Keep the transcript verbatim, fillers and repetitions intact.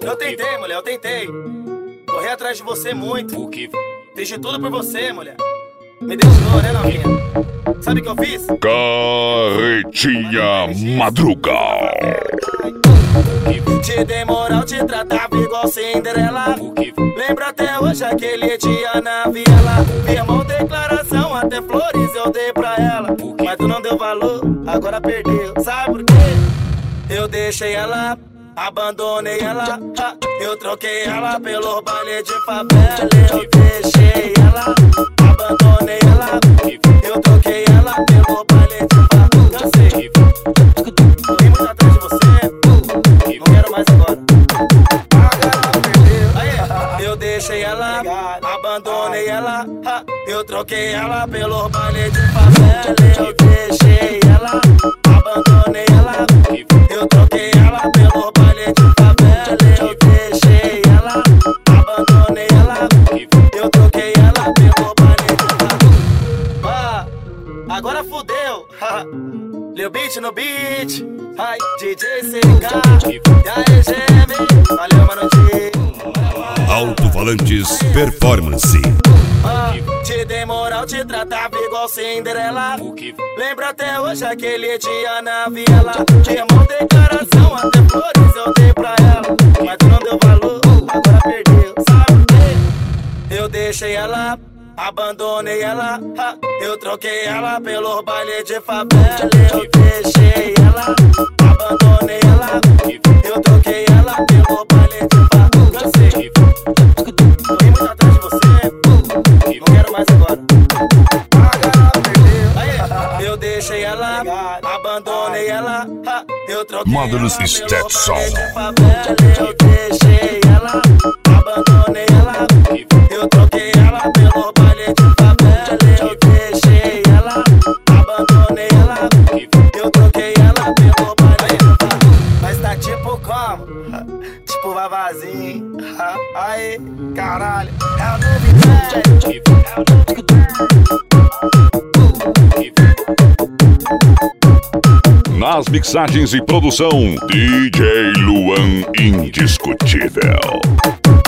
Eu tentei, mulher, eu tentei. Corri atrás de você muito. Fiz de tudo por você, mulher. Me deixou, né, novinha? Sabe o que eu fiz? Carretinha Madrugal. Te dei moral, te tratava igual Cinderela. Lembra até hoje aquele dia na viela. Firmou declaração, até flores eu dei pra ela. Mas tu não deu valor, agora perdeu. Sabe por quê? Eu deixei ela, abandonei ela. Eu troquei ela pelo baile de favela. Eu deixei ela, abandonei ela. Eu troquei ela pelo baile de favela. Cansei, corri muito atrás de você. Não quero mais agora. Eu deixei ela, abandonei ela. Eu troquei ela pelo baile de favela. Eu deixei ela, abandonei ela. Eu troquei ela pelo baile de favela. Eu deixei ela, abandonei ela. Eu troquei ela pelo baile de favela. Ah, agora fudeu. Lil Beat no beat. Ai, D J C K. E aí, G M. Valeu, mano. Alto-falantes Performance. Ah, te dei moral, te tratava igual Cinderela. Lembra até hoje aquele dia na viela. Firmou declaração, até flores eu dei pra ela. Mas tu não deu valor, agora perdeu. Sabe por quê? Eu deixei ela, abandonei ela. Eu troquei ela pelo baile de favela. Eu deixei ela, abandonei ela. Eu troquei ela pelo baile de favela. Cansei, corri muito atrás de você. Não quero mais agora. Eu deixei ela, abandonei ela. Eu troquei Models ela Stetson. pelo baile de favela. Eu deixei ela, abandonei ela. Eu troquei ela pelo baile de favela. Eu deixei ela, abandonei ela. Eu troquei ela pelo baile de favela. Mas tá tipo como? Tipo vavazinho. Aí, caralho, é a novidade. Nas mixagens e produção, D J Luan Indiscutível.